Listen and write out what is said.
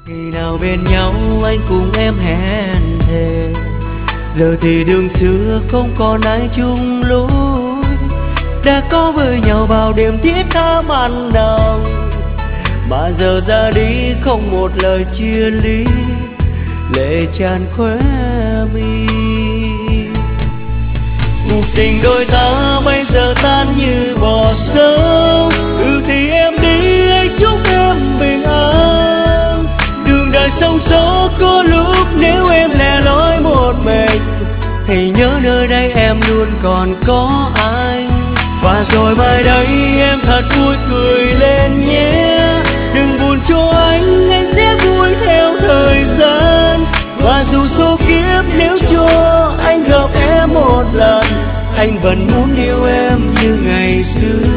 Ngày nào bên nhau anh cùng em hẹn thề, giờ thì đường xưa không còn ai chung lối. Đã có với nhau bao đêm thiết tha mặn nồng, mà giờ ra đi không một lời chia ly, lệ tràn khóe mi. Cuộc tình đôi ta bây giờ tan như bọt sông. Thì em đi, anh chúc em bình an. Đường đời sông số có lúc nếu em lẻ loi một mình, hãy nhớ nơi đây em luôn còn có anh. Và rồi mai đây em thật vui cười lên nhé. Đừng buồn cho anh sẽ vui theo thời gian. Và dù số kiếp nếu cho anh gặp em một lần, anh vẫn muốn yêu em như ngày xưa.